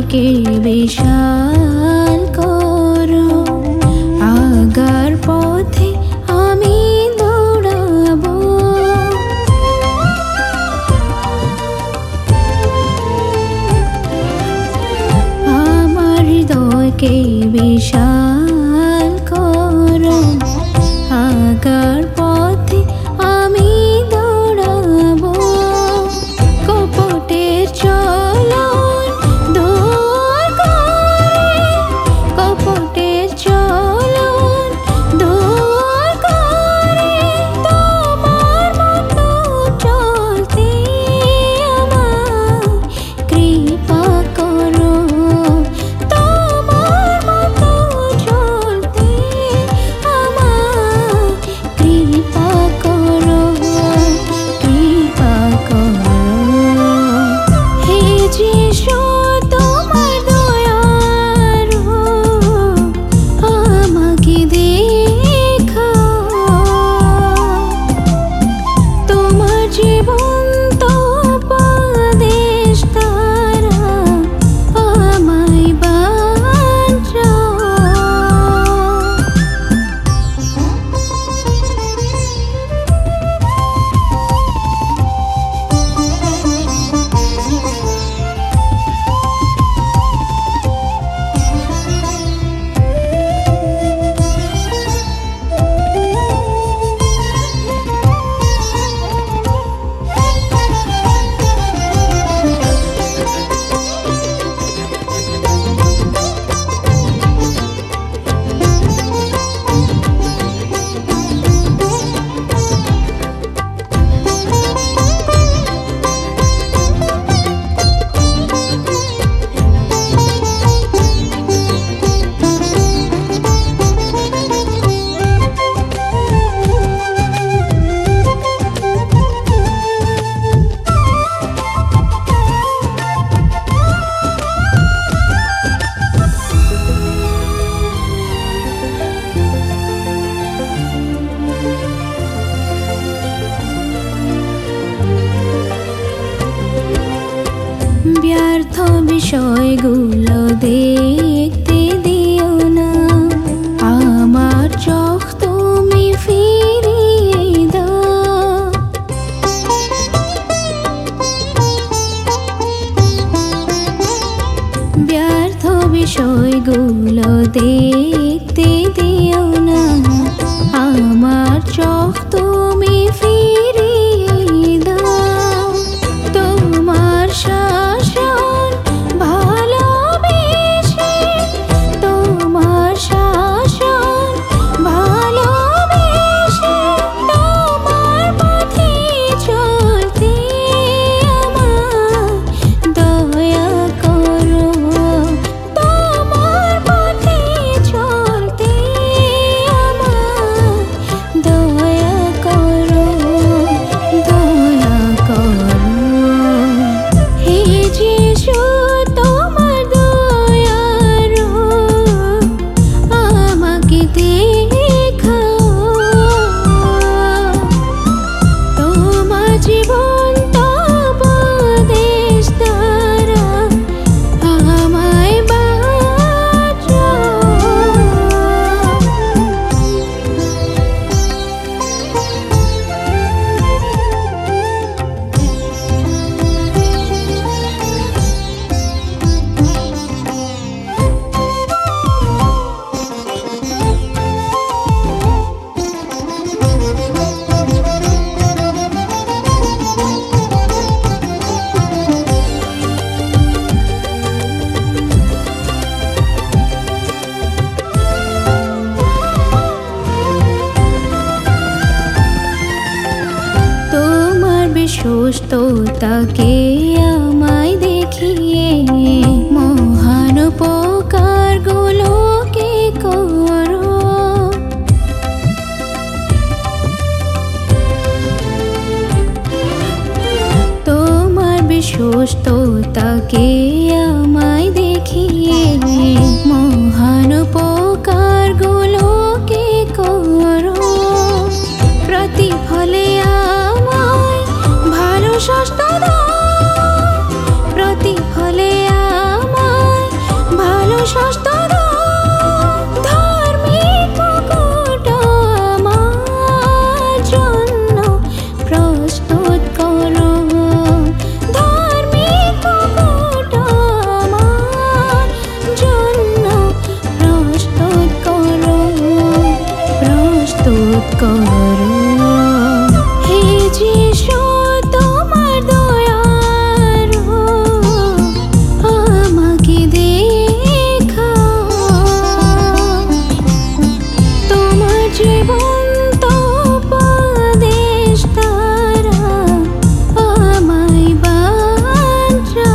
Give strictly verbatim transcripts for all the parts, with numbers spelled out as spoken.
হৃদয়কে বিশাল করো, আগার পথে আমি দৌড়াবো। আমার হৃদয়কে বিশাল করো, আগার পথে আমি দৌড়াবো। কপটের চলন দূর করে, কপটের চলন দূর করে তোমার মতো চলতে আমায় কৃপা করো। তোমার মতো চলতে আমায় কৃপা করো, কৃপা করো। হে যিশু তোমার দয়ার, আমাকে দেখাও। তোমার জীবন্ত উপদেশ দ্বারা আমায় বাঁচাও। ব্যর্থ বিষয়গুলো দেখতে দিও না, আমার চোখ তুমি ফিরিয়ে দাও। ব্যর্থ বিষয়গুলো দেখতে দিও না, আমার চোখ তুমি ফিরিয়ে দাও। তোমার শাসন ভালোবেসে, তোমার শাসন ভালোবেসে তোমার পথে চলতে আমায় দয়া করো। তোমার পথে চলতে আমায় দয়া করো, দয়া করো। হে যিশু তোমার দয়ার, আমাকে দেখাও। তোমার জীবন্ত উপদেশ দ্বারা আমায় বাঁচাও। তোমার বিশ্বস্ততাকে আমায় দেখিয়ে মহান উপকারগুলোকে করো। তোমার বিশ্বস্ততাকে আমায় দেখিয়ে মহান উপকারগুলোকে করো। প্রতিফলে আমায় ভালো স্বাস্থ্য দাও, প্রতিফলে আমায় করো হে যিশু তোমার দয়ার আমাকে দেখাও তোমার জীবন্ত উপদেশ দ্বারা আমায় বাঁচাও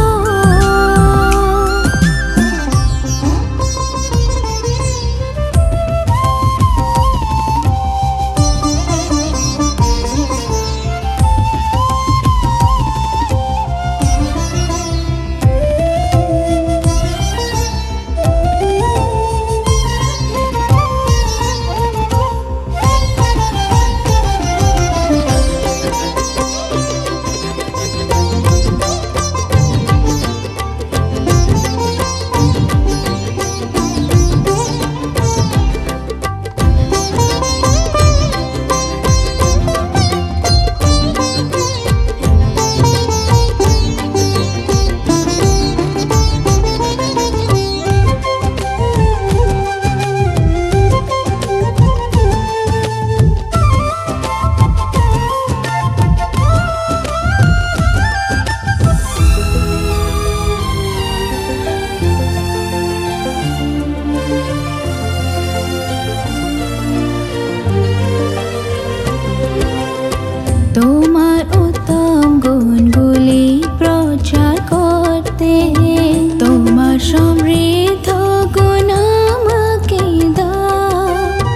তোমার উত্তম গুণগুলি প্রচার করতে তোমার সমৃদ্ধ গুণ আমাকে দাও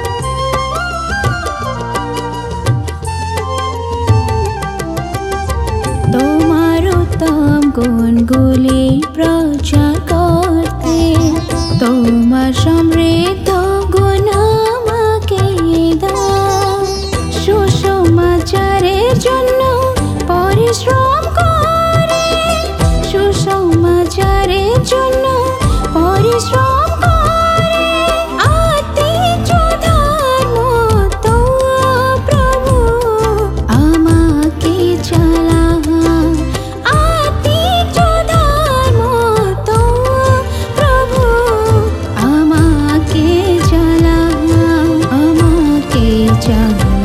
তোমার উত্তম গুণগুলি প্রচার করতে তোমার সমৃদ্ধ গুণ আমাকে দাও সুসমাচারের জন্য পরিশ্রম করে সুসমাচারের জন্য পরিশ্রম করে আতিথ্য ধর্ম তো প্রভু আমাকে চালাও আতিথ্য ধর্ম তো প্রভু আমাকে চালাও আমাকে চালাও